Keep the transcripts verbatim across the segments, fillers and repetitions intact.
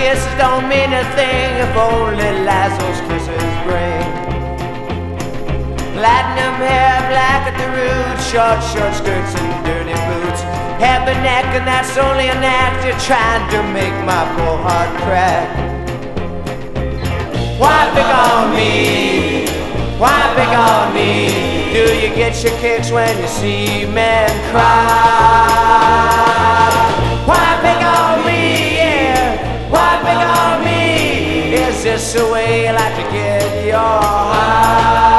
kisses don't mean a thing if only lies those kisses bring. Platinum hair, black at the roots, short, short skirts and dirty boots. Heavy neck, and that's only an act. You're trying to make my poor heart crack. Why pick on me? Why pick on me? Do you get your kicks when you see men cry? Why pick on me? Yeah, why pick on me? Is this the way you like to get your high?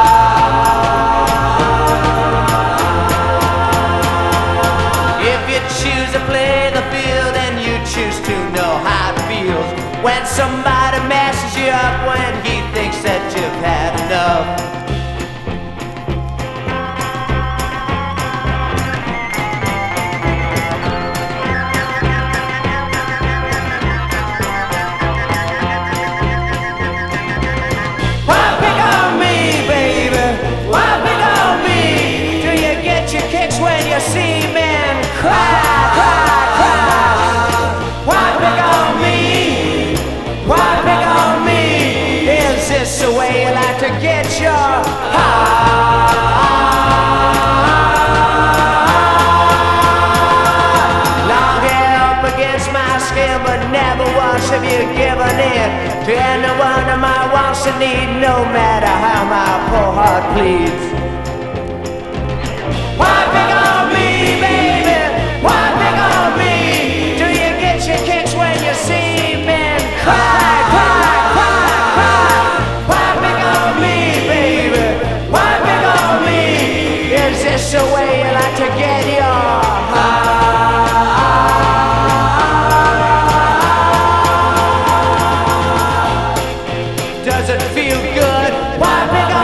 If you choose to play the field, then you choose to know how it feels when somebody messes you up when he thinks that you've had enough. Why pick on me, baby? Why pick on me? Do you get your kicks when you see men cry, cry, cry? Why pick on me? Why pick on me? Is this the way you like to get your high? Long hair up against my skin, but never once have you given in to any one of my wants and needs, no matter how my poor heart pleads. Why pick on me, baby? Why pick on me? Do you get your kicks when you see men cry, cry, cry, cry? Why pick on me, baby? Why pick on me? Is this the way you like to get your high? Does it feel good? Why pick